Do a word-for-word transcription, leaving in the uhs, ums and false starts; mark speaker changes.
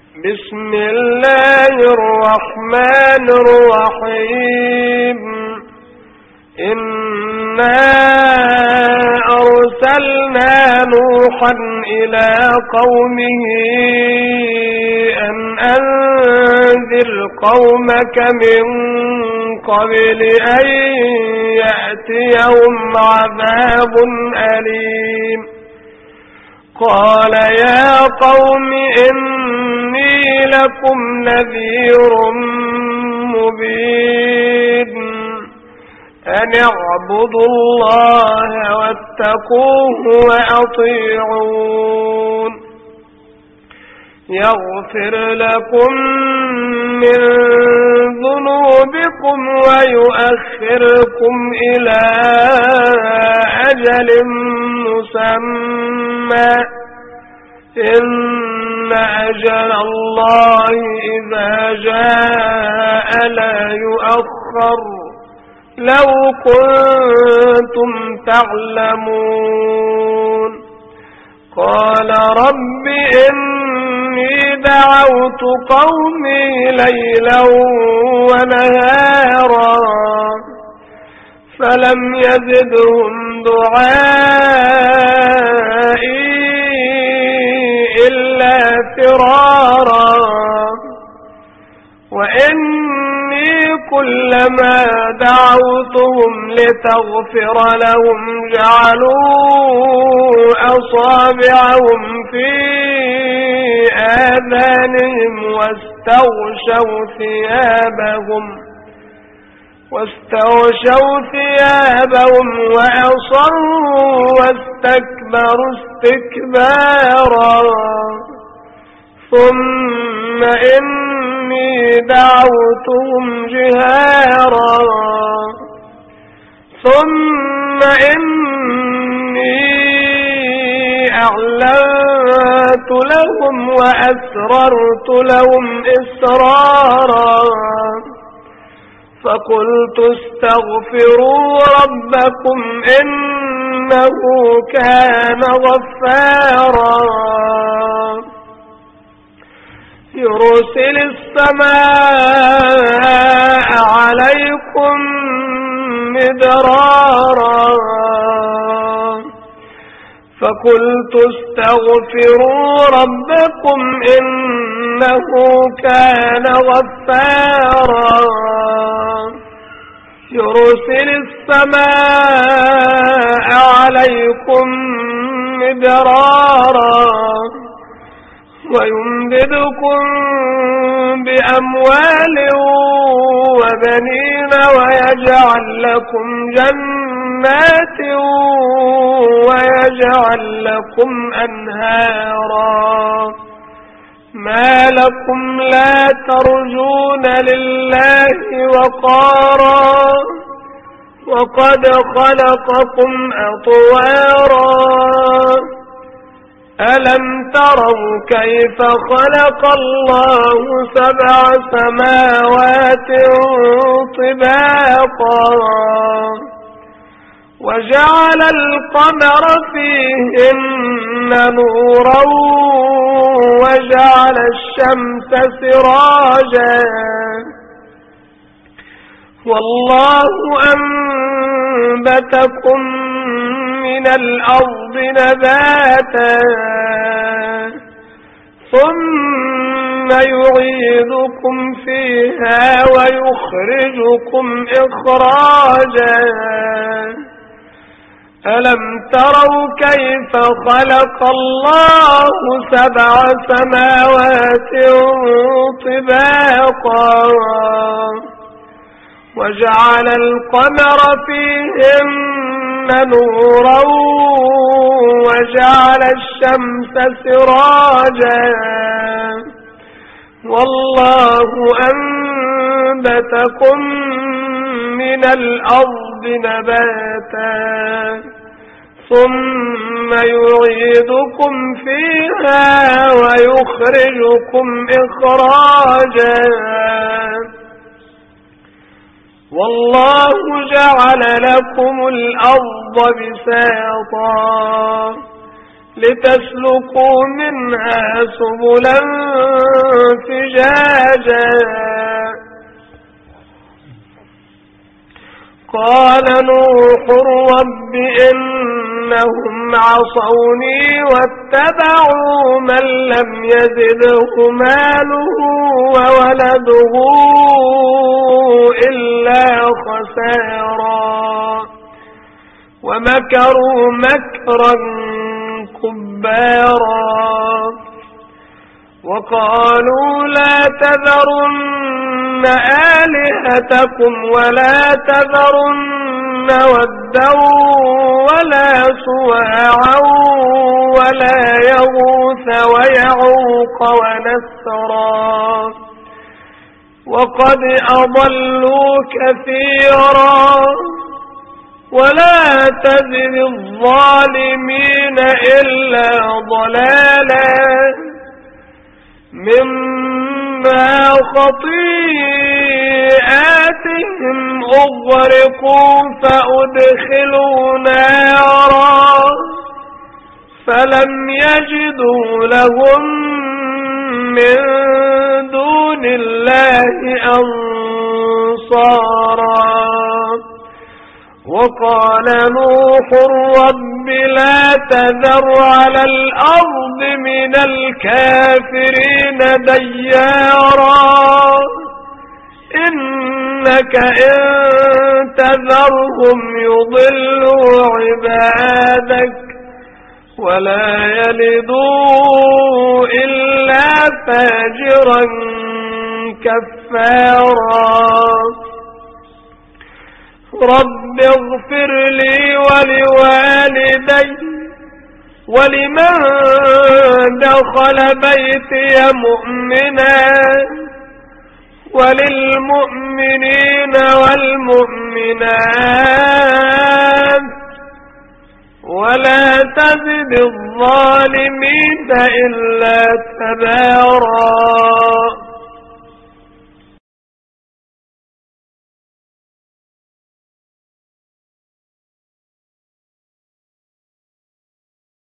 Speaker 1: بسم الله الرحمن الرحيم. إنا أرسلنا نوحا إلى قومه أن أنذر قومك من قبل أن يأتيهم عذاب أليم. قال يا قوم إني لكم نذير مبين أن اعبدوا الله واتقوه وأطيعون يغفر لكم من ذنوبكم ويؤخركم إلى أجل مسمى إن أجل الله إذا جاء لا يؤخر لو كنتم تعلمون. قال رب إني دعوت قومي ليلا ونهارا فلم يزدهم دعائي إلا فرارا وإني كلما دعوتهم لتغفر لهم جعلوا أصابعهم في آذانهم واستغشوا ثيابهم واستغشوا ثيابهم وأصروا واستكبروا استكبارا ثم إني دعوتهم جهارا ثم إني أعلنت لهم وأسررت لهم إسرارا فقلت استغفروا ربكم إنه كان غفارا يرسل السماء عليكم مدرارا فقلت استغفروا ربكم إنه كان غفارا يرسل السماء عليكم مدرارا ويمددكم بأموال وبنين ويجعل لكم جنات ويجعل لكم أنهارا ما لكم لا ترجون لله وقارا وقد خلقكم أطوارا ألم تروا كيف خلق الله سبع سماوات طباقا وجعل القمر فيهن نورا وجعل الشمس سراجا والله أنبتكم من الأرض نباتا ثم يعيدكم فيها ويخرجكم إخراجا ألم تروا كيف خلق الله سبع سماوات طباقا وجعل القمر فيهن نورا وجعل الشمس سراجا والله أنبتكم من الأرض نباتا ثم يعيدكم فيها ويخرجكم إخراجا والله جعل لكم الأرض بساطا لتسلكوا منها سبلا فجاجا قال نوح رب إنهم عصوني واتبعوا من لم يزده ماله وولده إلا خسارا ومكروا مكرا كبارا وقالوا لا تذرن آلهتكم ولا تذرن ودا ولا سواعا ولا يغوث ويعوق ونسرا وقد أضلوا كثيرا ولا تزد الظالمين إلا ضلالا مما خطيئاتهم أغرقوا فأدخلوا نارا فلم يجدوا لهم من دون الله أنصارا وقال نوح رب لا تذر على الأرض من الكافرين ديارا إنك إن تذرهم يضلوا عبادك ولا يلدوا إلا فاجرا كفارا رب اغفر لي ولوالدي ولمن دخل بيتي مؤمنا وللمؤمنين والمؤمنات ولا تزد الظالمين إلا تبارا